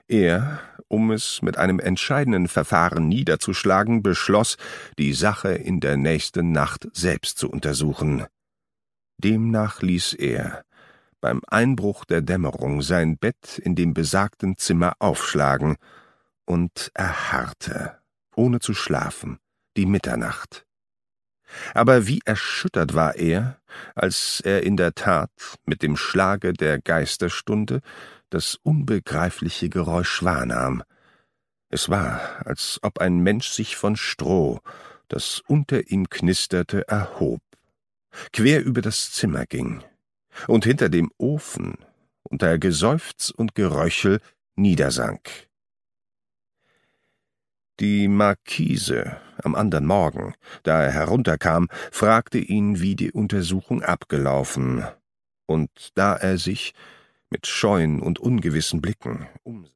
Er, um es mit einem entscheidenden Verfahren niederzuschlagen, beschloss, die Sache in der nächsten Nacht selbst zu untersuchen. Demnach ließ er beim Einbruch der Dämmerung sein Bett in dem besagten Zimmer aufschlagen und erharrte, ohne zu schlafen, die Mitternacht. Aber wie erschüttert war er, als er in der Tat mit dem Schlage der Geisterstunde das unbegreifliche Geräusch wahrnahm. Es war, als ob ein Mensch sich von Stroh, das unter ihm knisterte, erhob, quer über das Zimmer ging und hinter dem Ofen unter Geseufz und Geröchel niedersank. Die Marquise am andern Morgen, da er herunterkam, fragte ihn, wie die Untersuchung abgelaufen, und da er sich mit scheuen und ungewissen Blicken umsah,